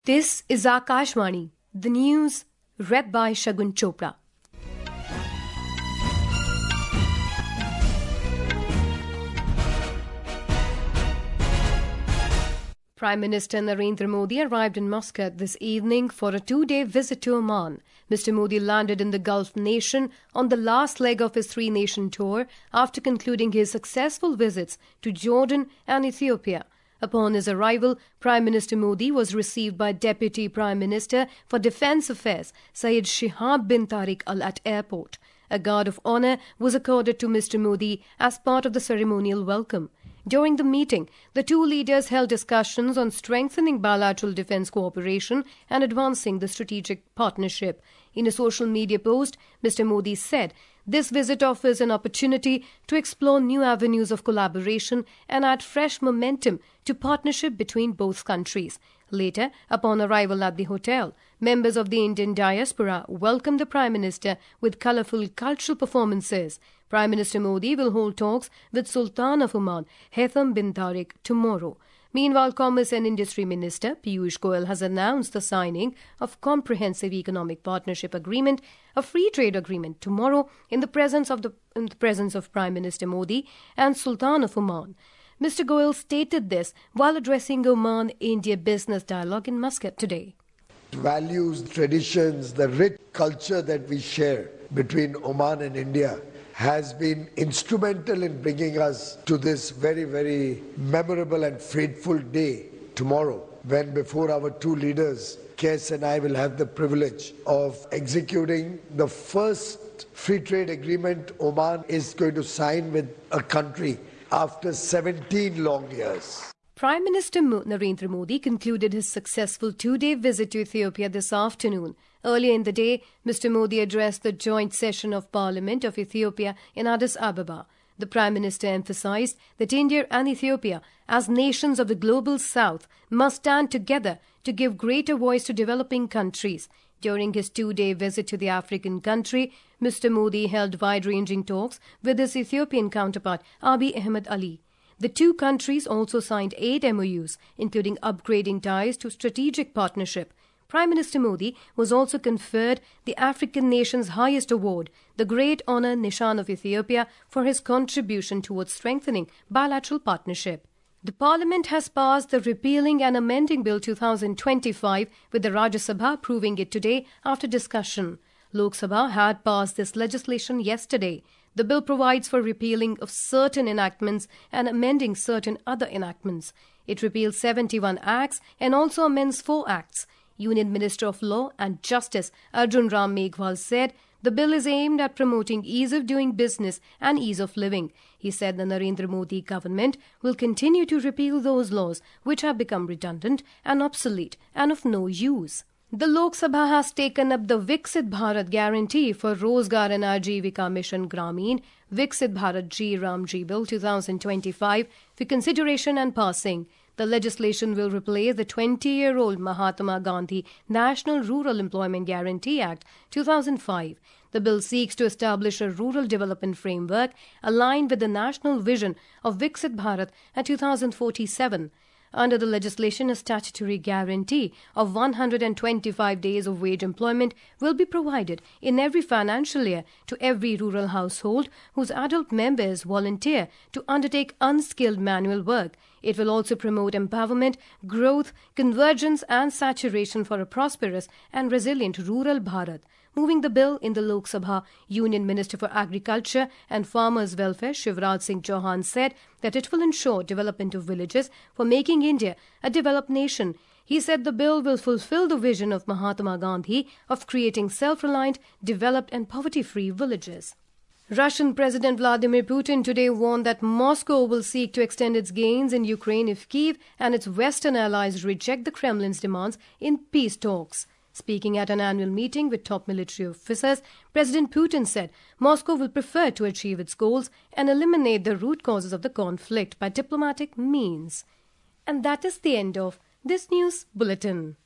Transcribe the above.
This is Akashvani, the news read by Shagun Chopra. Prime Minister Narendra Modi arrived in Muscat this evening for a two-day visit to Oman. Mr. Modi landed in the Gulf nation on the last leg of his three-nation tour after concluding his successful visits to Jordan and Ethiopia. Upon his arrival, Prime Minister Modi was received by Deputy Prime Minister for Defence Affairs Syed Shihab bin Tariq Al at airport. A guard of honour was accorded to Mr. Modi as part of the ceremonial welcome. During the meeting, the two leaders held discussions on strengthening bilateral defence cooperation and advancing the strategic partnership. In a social media post, Mr. Modi said, "This visit offers an opportunity to explore new avenues of collaboration and add fresh momentum to partnership between both countries." Later, upon arrival at the hotel, members of the Indian diaspora welcomed the Prime Minister with colourful cultural performances. Prime Minister Modi will hold talks with Sultan of Oman, Haitham bin Tariq, tomorrow. Meanwhile, Commerce and Industry Minister Piyush Goyal has announced the signing of Comprehensive Economic Partnership Agreement, a free trade agreement, tomorrow in the presence of Prime Minister Modi and Sultan of Oman. Mr. Goyal stated this while addressing Oman-India business dialogue in Muscat today. Values, traditions, the rich culture that we share between Oman and India has been instrumental in bringing us to this very, very memorable and fateful day tomorrow, when before our two leaders, Kes and I, will have the privilege of executing the first free trade agreement Oman is going to sign with a country after 17 long years. Prime Minister Narendra Modi concluded his successful two-day visit to Ethiopia this afternoon. Earlier in the day, Mr. Modi addressed the joint session of Parliament of Ethiopia in Addis Ababa. The Prime Minister emphasized that India and Ethiopia, as nations of the global south, must stand together to give greater voice to developing countries. During his two-day visit to the African country, Mr. Modi held wide-ranging talks with his Ethiopian counterpart, Abiy Ahmed Ali. The two countries also signed 8 MOUs, including upgrading ties to strategic partnership. Prime Minister Modi was also conferred the African nation's highest award, the Great Honour Nishan of Ethiopia, for his contribution towards strengthening bilateral partnership. The Parliament has passed the Repealing and Amending Bill 2025, with the Rajya Sabha approving it today after discussion. Lok Sabha had passed this legislation yesterday. The bill provides for repealing of certain enactments and amending certain other enactments. It repeals 71 acts and also amends 4 acts. Union Minister of Law and Justice Arjun Ram Meghwal said the bill is aimed at promoting ease of doing business and ease of living. He said the Narendra Modi government will continue to repeal those laws which have become redundant and obsolete and of no use. The Lok Sabha has taken up the Viksit Bharat Guarantee for Rozgar and Ajivika Mission Gramin, Viksit Bharat Ji Ram Ji Bill 2025 for consideration and passing. The legislation will replace the 20-year-old Mahatma Gandhi National Rural Employment Guarantee Act 2005. The bill seeks to establish a rural development framework aligned with the national vision of Viksit Bharat at 2047. Under the legislation, a statutory guarantee of 125 days of wage employment will be provided in every financial year to every rural household whose adult members volunteer to undertake unskilled manual work. It will also promote empowerment, growth, convergence and saturation for a prosperous and resilient rural Bharat. Moving the bill in the Lok Sabha, Union Minister for Agriculture and Farmers' Welfare Shivraj Singh Chauhan said that it will ensure development of villages for making India a developed nation. He said the bill will fulfill the vision of Mahatma Gandhi of creating self-reliant, developed and poverty-free villages. Russian President Vladimir Putin today warned that Moscow will seek to extend its gains in Ukraine if Kyiv and its Western allies reject the Kremlin's demands in peace talks. Speaking at an annual meeting with top military officers, President Putin said Moscow will prefer to achieve its goals and eliminate the root causes of the conflict by diplomatic means. And that is the end of this news bulletin.